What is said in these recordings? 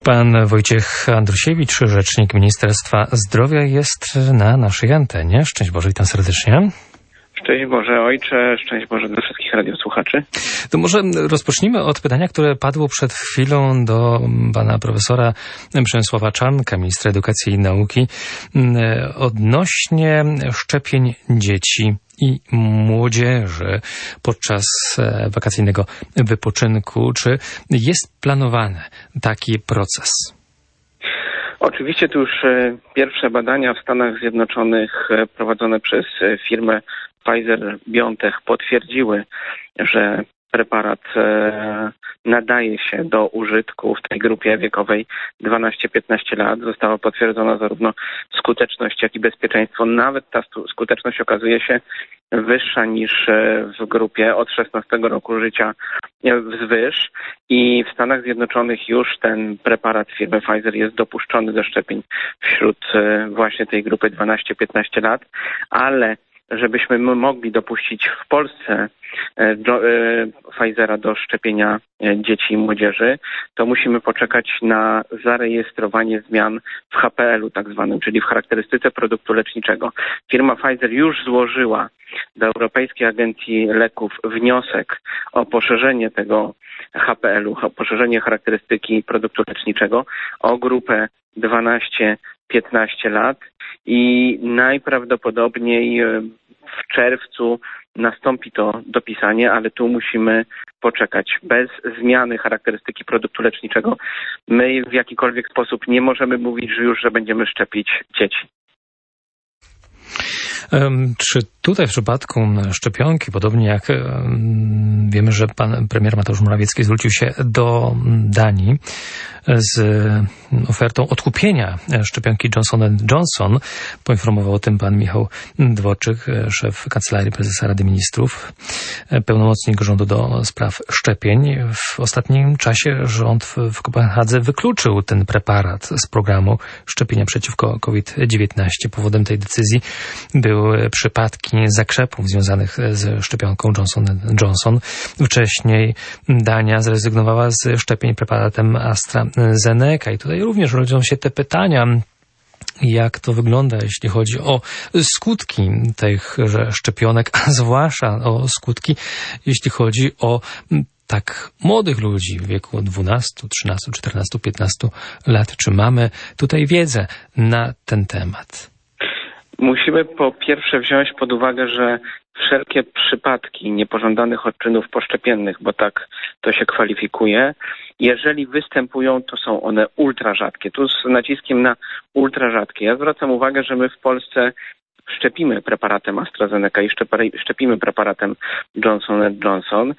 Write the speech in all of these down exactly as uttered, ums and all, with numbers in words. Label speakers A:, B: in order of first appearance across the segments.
A: Pan Wojciech Andrusiewicz, rzecznik Ministerstwa Zdrowia, jest na naszej antenie. Szczęść Boże, witam serdecznie.
B: Szczęść Boże Ojcze, szczęść Boże dla wszystkich radiosłuchaczy.
A: To może rozpocznijmy od pytania, które padło przed chwilą do pana profesora Przemysława Czarnka, ministra edukacji i nauki, odnośnie szczepień dzieci i młodzieży podczas wakacyjnego wypoczynku. Czy jest planowany taki proces?
B: Oczywiście to już pierwsze badania w Stanach Zjednoczonych prowadzone przez firmę Pfizer-BioNTech potwierdziły, że preparat nadaje się do użytku w tej grupie wiekowej dwanaście piętnaście lat. Została potwierdzona zarówno skuteczność, jak i bezpieczeństwo. Nawet ta skuteczność okazuje się wyższa niż w grupie od szesnastego roku życia wzwyż. I w Stanach Zjednoczonych już ten preparat firmy Pfizer jest dopuszczony do szczepień wśród właśnie tej grupy dwanaście piętnaście lat, ale żebyśmy mogli dopuścić w Polsce Pfizera do szczepienia dzieci i młodzieży, to musimy poczekać na zarejestrowanie zmian w H P L u tak zwanym, czyli w charakterystyce produktu leczniczego. Firma Pfizer już złożyła do Europejskiej Agencji Leków wniosek o poszerzenie tego H P L u, o poszerzenie charakterystyki produktu leczniczego o grupę dwanaście piętnaście lat i najprawdopodobniej w czerwcu nastąpi to dopisanie, ale tu musimy poczekać. Bez zmiany charakterystyki produktu leczniczego my w jakikolwiek sposób nie możemy mówić, że już, że będziemy szczepić dzieci.
A: Czy tutaj w przypadku szczepionki, podobnie jak wiemy, że pan premier Mateusz Morawiecki zwrócił się do Danii z ofertą odkupienia szczepionki Johnson and Johnson, poinformował o tym pan Michał Dworczyk, szef Kancelarii Prezesa Rady Ministrów, pełnomocnik rządu do spraw szczepień. W ostatnim czasie rząd w Kopenhadze wykluczył ten preparat z programu szczepienia przeciwko COVID dziewiętnaście. Powodem tej decyzji były przypadki zakrzepów związanych z szczepionką Johnson and Johnson. Wcześniej Dania zrezygnowała z szczepień preparatem AstraZeneca i tutaj również rodzą się te pytania, jak to wygląda, jeśli chodzi o skutki tychże szczepionek, a zwłaszcza o skutki, jeśli chodzi o tak młodych ludzi w wieku dwunastu, trzynastu, czternastu, piętnastu lat. Czy mamy tutaj wiedzę na ten temat?
B: Musimy po pierwsze wziąć pod uwagę, że wszelkie przypadki niepożądanych odczynów poszczepiennych, bo tak to się kwalifikuje, jeżeli występują, to są one ultra rzadkie. Tu z naciskiem na ultra rzadkie. Ja zwracam uwagę, że my w Polsce szczepimy preparatem AstraZeneca i szczepimy preparatem Johnson and Johnson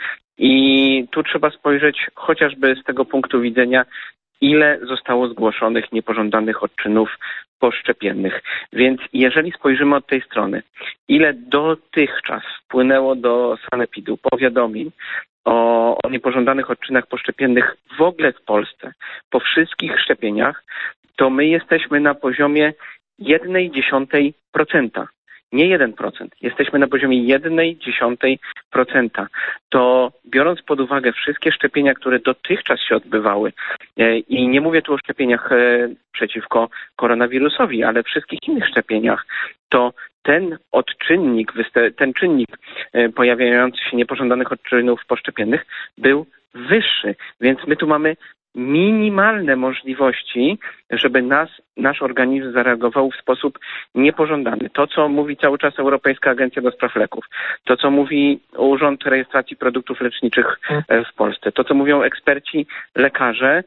B: i tu trzeba spojrzeć chociażby z tego punktu widzenia, ile zostało zgłoszonych niepożądanych odczynów poszczepiennych. Więc jeżeli spojrzymy od tej strony, ile dotychczas wpłynęło do sanepidu powiadomień o, o niepożądanych odczynach poszczepiennych w ogóle w Polsce, po wszystkich szczepieniach, to my jesteśmy na poziomie jednej dziesiątej procenta. Nie jeden procent. Jesteśmy na poziomie jednej dziesiątej procenta. To biorąc pod uwagę wszystkie szczepienia, które dotychczas się odbywały i nie mówię tu o szczepieniach przeciwko koronawirusowi, ale wszystkich innych szczepieniach, to ten odczynnik, ten czynnik pojawiający się niepożądanych odczynów poszczepiennych był wyższy. Więc my tu mamy minimalne możliwości, żeby nas, nasz organizm zareagował w sposób niepożądany. To, co mówi cały czas Europejska Agencja do Spraw Leków, to, co mówi Urząd Rejestracji Produktów Leczniczych w Polsce, to, co mówią eksperci, lekarze,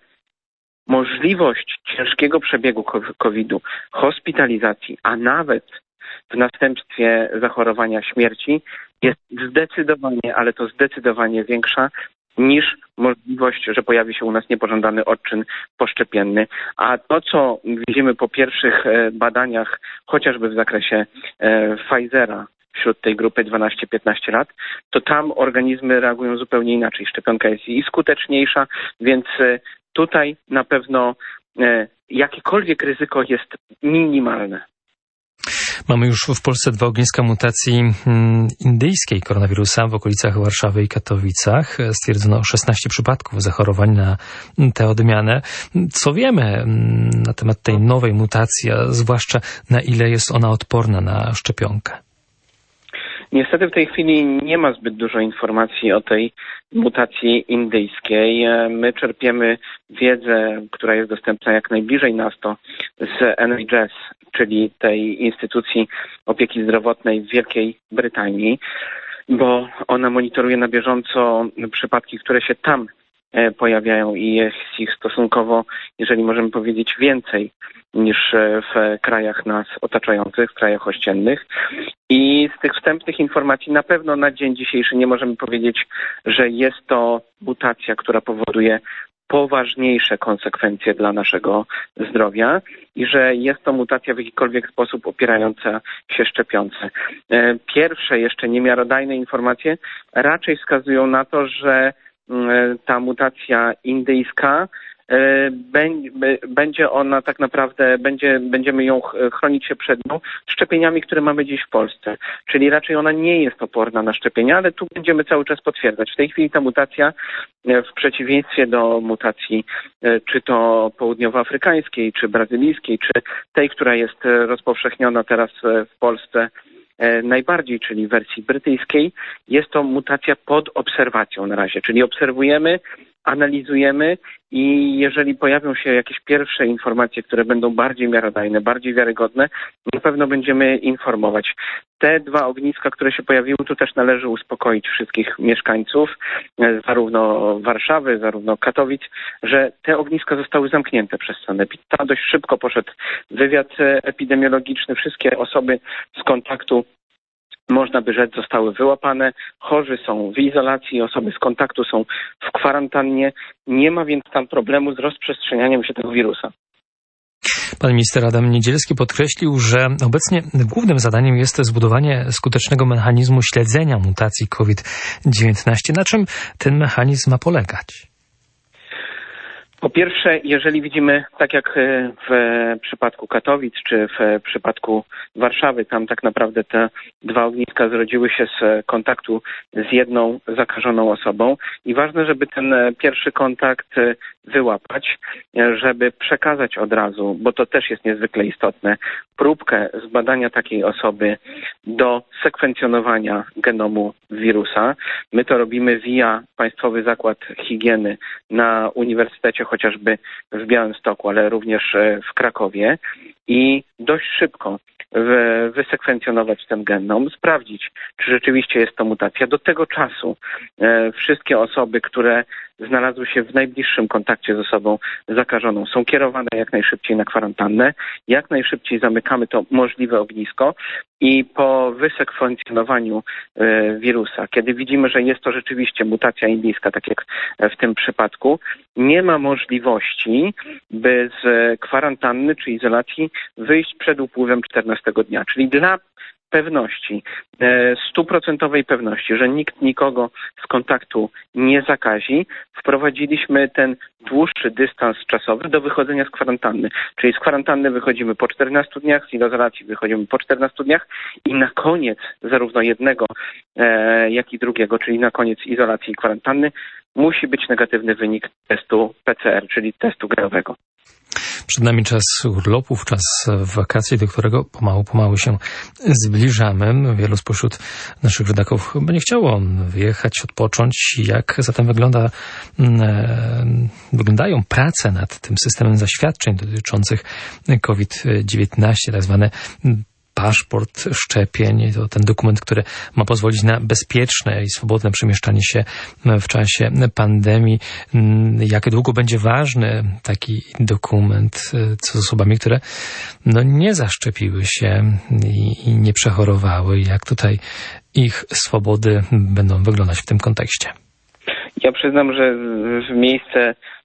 B: możliwość ciężkiego przebiegu kowida, hospitalizacji, a nawet w następstwie zachorowania śmierci jest zdecydowanie, ale to zdecydowanie większa niż możliwość, że pojawi się u nas niepożądany odczyn poszczepienny. A to, co widzimy po pierwszych badaniach, chociażby w zakresie Pfizera wśród tej grupy dwanaście piętnaście lat, to tam organizmy reagują zupełnie inaczej. Szczepionka jest i skuteczniejsza, więc tutaj na pewno jakiekolwiek ryzyko jest minimalne.
A: Mamy już w Polsce dwa ogniska mutacji indyjskiej koronawirusa w okolicach Warszawy i Katowicach. Stwierdzono szesnaście przypadków zachorowań na tę odmianę. Co wiemy na temat tej nowej mutacji, a zwłaszcza na ile jest ona odporna na szczepionkę?
B: Niestety w tej chwili nie ma zbyt dużo informacji o tej mutacji indyjskiej. My czerpiemy wiedzę, która jest dostępna jak najbliżej nas, to z N H S, czyli tej instytucji opieki zdrowotnej w Wielkiej Brytanii, bo ona monitoruje na bieżąco przypadki, które się tam pojawiają i jest ich stosunkowo, jeżeli możemy powiedzieć, więcej niż w krajach nas otaczających, w krajach ościennych. I z tych wstępnych informacji na pewno na dzień dzisiejszy nie możemy powiedzieć, że jest to mutacja, która powoduje poważniejsze konsekwencje dla naszego zdrowia i że jest to mutacja w jakikolwiek sposób opierająca się szczepionce. Pierwsze jeszcze niemiarodajne informacje raczej wskazują na to, że ta mutacja indyjska będzie ona tak naprawdę, będzie, będziemy ją chronić się przed nią szczepieniami, które mamy dziś w Polsce. Czyli raczej ona nie jest oporna na szczepienia, ale tu będziemy cały czas potwierdzać. W tej chwili ta mutacja, w przeciwieństwie do mutacji czy to południowoafrykańskiej, czy brazylijskiej, czy tej, która jest rozpowszechniona teraz w Polsce najbardziej, czyli wersji brytyjskiej, jest to mutacja pod obserwacją na razie, czyli obserwujemy, analizujemy i jeżeli pojawią się jakieś pierwsze informacje, które będą bardziej miarodajne, bardziej wiarygodne, na pewno będziemy informować. Te dwa ogniska, które się pojawiły, tu też należy uspokoić wszystkich mieszkańców, zarówno Warszawy, zarówno Katowic, że te ogniska zostały zamknięte przez sanepid. Tam dość szybko poszedł wywiad epidemiologiczny, wszystkie osoby z kontaktu, można by rzec, zostały wyłapane. Chorzy są w izolacji, osoby z kontaktu są w kwarantannie. Nie ma więc tam problemu z rozprzestrzenianiem się tego wirusa.
A: Pan minister Adam Niedzielski podkreślił, że obecnie głównym zadaniem jest zbudowanie skutecznego mechanizmu śledzenia mutacji COVID dziewiętnaście. Na czym ten mechanizm ma polegać?
B: Po pierwsze, jeżeli widzimy, tak jak w przypadku Katowic czy w przypadku Warszawy, tam tak naprawdę te dwa ogniska zrodziły się z kontaktu z jedną zakażoną osobą i ważne, żeby ten pierwszy kontakt wyłapać, żeby przekazać od razu, bo to też jest niezwykle istotne, próbkę zbadania takiej osoby do sekwencjonowania genomu wirusa. My to robimy via Państwowy Zakład Higieny na Uniwersytecie chociażby w Białymstoku, ale również w Krakowie i dość szybko wysekwencjonować ten genom, sprawdzić, czy rzeczywiście jest to mutacja. Do tego czasu e, wszystkie osoby, które znalazły się w najbliższym kontakcie z osobą zakażoną, są kierowane jak najszybciej na kwarantannę, jak najszybciej zamykamy to możliwe ognisko i po wysekwencjonowaniu e, wirusa, kiedy widzimy, że jest to rzeczywiście mutacja indyjska, tak jak w tym przypadku, nie ma możliwości, by z kwarantanny czy izolacji wyjść przed upływem czternastego dnia, czyli dla pewności, stuprocentowej pewności, że nikt nikogo z kontaktu nie zakazi, wprowadziliśmy ten dłuższy dystans czasowy do wychodzenia z kwarantanny. Czyli z kwarantanny wychodzimy po czternastu dniach, z izolacji wychodzimy po czternastu dniach i na koniec zarówno jednego, jak i drugiego, czyli na koniec izolacji i kwarantanny, musi być negatywny wynik testu P C R, czyli testu genowego.
A: Przed nami czas urlopów, czas wakacji, do którego pomału, pomału się zbliżamy. Wielu spośród naszych rodaków będzie chciało wyjechać, odpocząć. Jak zatem wygląda, wyglądają prace nad tym systemem zaświadczeń dotyczących COVID dziewiętnaście, tak zwane paszport szczepień, to ten dokument, który ma pozwolić na bezpieczne i swobodne przemieszczanie się w czasie pandemii. Jak długo będzie ważny taki dokument, co z osobami, które no, nie zaszczepiły się i, i nie przechorowały? Jak tutaj ich swobody będą wyglądać w tym kontekście?
B: Ja przyznam, że w miejsce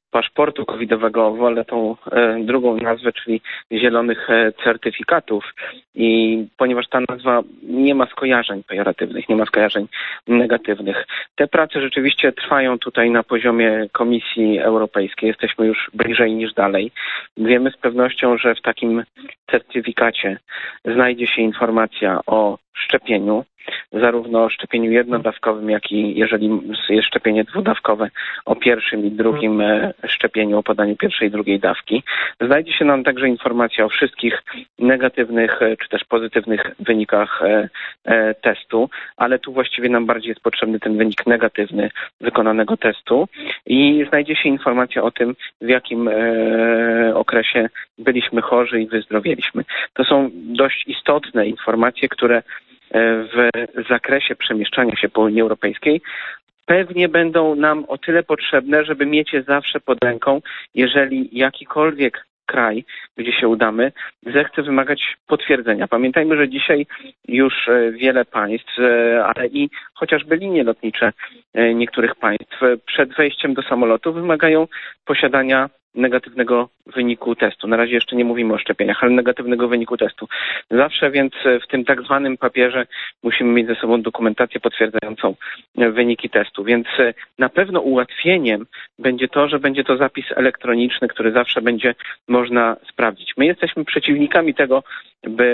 B: paszportu covidowego, wolę tą e, drugą nazwę, czyli zielonych e, certyfikatów. I ponieważ ta nazwa nie ma skojarzeń pejoratywnych, nie ma skojarzeń negatywnych. Te prace rzeczywiście trwają tutaj na poziomie Komisji Europejskiej. Jesteśmy już bliżej niż dalej. Wiemy z pewnością, że w takim certyfikacie znajdzie się informacja o szczepieniu, zarówno o szczepieniu jednodawkowym, jak i jeżeli jest szczepienie dwudawkowe, o pierwszym i drugim szczepieniu, o podaniu pierwszej i drugiej dawki. Znajdzie się nam także informacja o wszystkich negatywnych czy też pozytywnych wynikach testu, ale tu właściwie nam bardziej jest potrzebny ten wynik negatywny wykonanego testu i znajdzie się informacja o tym, w jakim okresie byliśmy chorzy i wyzdrowieliśmy. To są dość istotne informacje, które w zakresie przemieszczania się po Unii Europejskiej pewnie będą nam o tyle potrzebne, żeby mieć je zawsze pod ręką, jeżeli jakikolwiek kraj, gdzie się udamy, zechce wymagać potwierdzenia. Pamiętajmy, że dzisiaj już wiele państw, ale i chociażby linie lotnicze niektórych państw przed wejściem do samolotu wymagają posiadania negatywnego wyniku testu. Na razie jeszcze nie mówimy o szczepieniach, ale negatywnego wyniku testu. Zawsze więc w tym tak zwanym papierze musimy mieć ze sobą dokumentację potwierdzającą wyniki testu. Więc na pewno ułatwieniem będzie to, że będzie to zapis elektroniczny, który zawsze będzie można sprawdzić. My jesteśmy przeciwnikami tego, by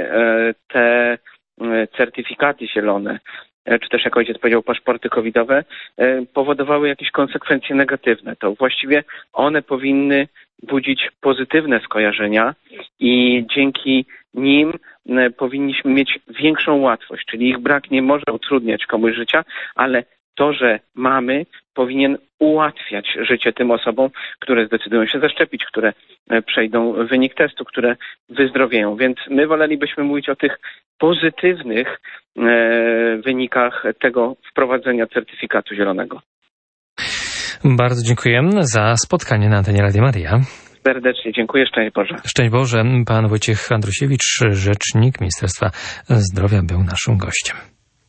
B: te certyfikaty zielone, czy też, jak ojciec powiedział, paszporty covidowe, powodowały jakieś konsekwencje negatywne. To właściwie one powinny budzić pozytywne skojarzenia i dzięki nim powinniśmy mieć większą łatwość, czyli ich brak nie może utrudniać komuś życia, ale to, że mamy, powinien ułatwiać życie tym osobom, które zdecydują się zaszczepić, które przejdą wynik testu, które wyzdrowieją. Więc my wolelibyśmy mówić o tych pozytywnych e, wynikach tego wprowadzenia certyfikatu zielonego.
A: Bardzo dziękujemy za spotkanie na antenie Radia Maryja.
B: Serdecznie dziękuję. Szczęść Boże.
A: Szczęść Boże. Pan Wojciech Andrusiewicz, rzecznik Ministerstwa Zdrowia, był naszym gościem.